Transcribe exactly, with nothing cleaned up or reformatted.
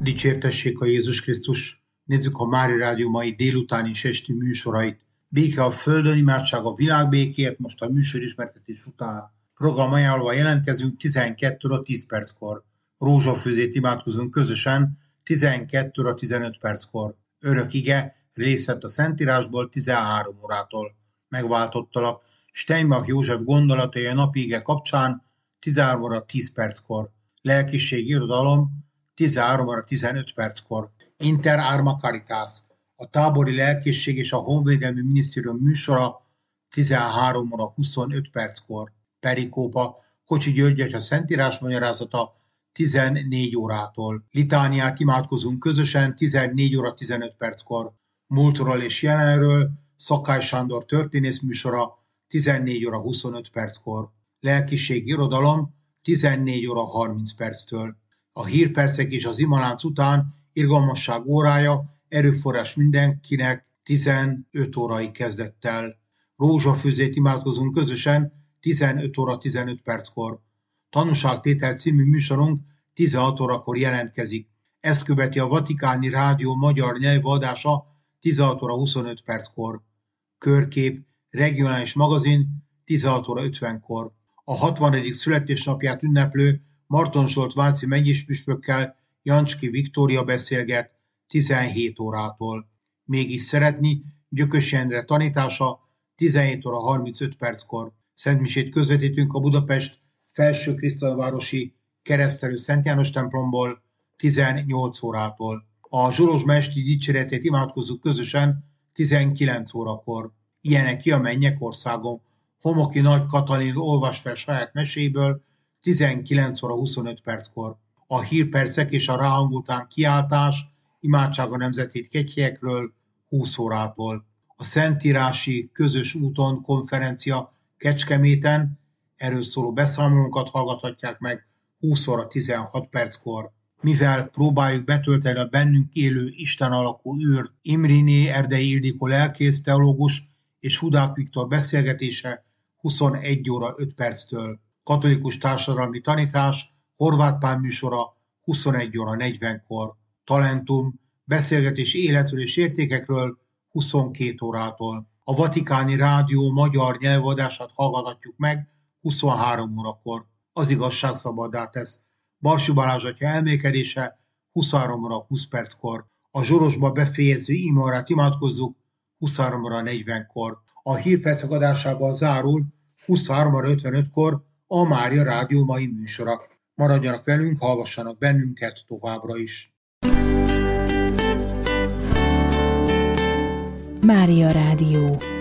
Dicsértessék a Jézus Krisztus! Nézzük a Mária Rádió mai délutáni és esti műsorait. Béke a földön, imádság a világ békéért, most a műsorismertetés után. Program ajánlóval jelentkezünk tizenkét óra tíz perckor. Rózsafőzét imádkozunk közösen tizenkét óra tizenöt perckor. Örök ige, részlet a Szentírásból tizenhárom órától. Megváltottalak Steinbach József gondolatai a napi ige kapcsán tizenhárom óra tíz perckor. Lelkiség irodalom tizenhárom óra tizenöt perckor. Inter Arma Caritas, a tábori lelkészség és a honvédelmi minisztérium műsora tizenhárom óra huszonöt perckor. Perikópa Kocsi György atya szentírás magyarázata tizennégy órától. Litániát imádkozunk közösen tizennégy óra tizenöt perckor. Múltról és jelenről Szakály Sándor történész műsora tizennégy óra huszonöt perckor. Lelkiség irodalom tizennégy óra harminc perctől. A hírpercek és az imalánc után irgalmasság órája, erőforrás mindenkinek tizenöt órai kezdett el. Rózsafőzét imádkozunk közösen tizenöt óra tizenöt perckor. Tanúságtétel című műsorunk tizenhat órakor jelentkezik. Ezt követi a Vatikáni Rádió magyar nyelvadása tizenhat óra huszonöt perckor. Körkép, regionális magazin tizenhat óra ötvenkor. A hatvanadik születésnapját ünneplő Marton Zsolt váci megyéspüspökkel Jancski Viktória beszélget tizenhét órától. Mégis szeretni Gyökösi Endre tanítása tizenhét óra harmincöt perckor. Szentmisét közvetítünk a Budapest Felső Krisztálvárosi Keresztelő Szent János templomból tizennyolc órától. A Zsolozsma esti dicséretét imádkozzuk közösen tizenkilenc órakor. Ilyenek ki a mennyek országon. Homoki Nagy Katalin olvas fel saját meséből tizenkilenc óra huszonöt perckor. A hírpercek és a ráhangután kiáltás, imádság a nemzetét kegyhelyekről húsz órától. A Szentírási Közös úton konferencia Kecskeméten, erről szóló beszámolónkat hallgathatják meg húsz óra tizenhat perckor. Mivel próbáljuk betölteni a bennünk élő Isten alakú űrt, Imriné Erdei Ildikó lelkész, teológus és Hudák Viktor beszélgetése huszonegy óra öt perctől. Katolikus társadalmi tanítás, Horváth Pál műsora huszonegy óra negyvenkor. Talentum, beszélgetés életről és értékekről huszonkét órától. A Vatikáni Rádió magyar nyelvadását hallgathatjuk meg huszonhárom órakor. Az igazság szabaddá tesz. Barsy Balázs atya elmélkedése huszonhárom óra húsz perckor. A Zsorozsba befejező imaórát imádkozzuk huszonhárom óra negyvenkor. A hírpercek adásával zárul huszonhárom óra ötvenötkor a Mária Rádió mai műsora. Maradjanak velünk, hallgassanak bennünket továbbra is. Mária Rádió.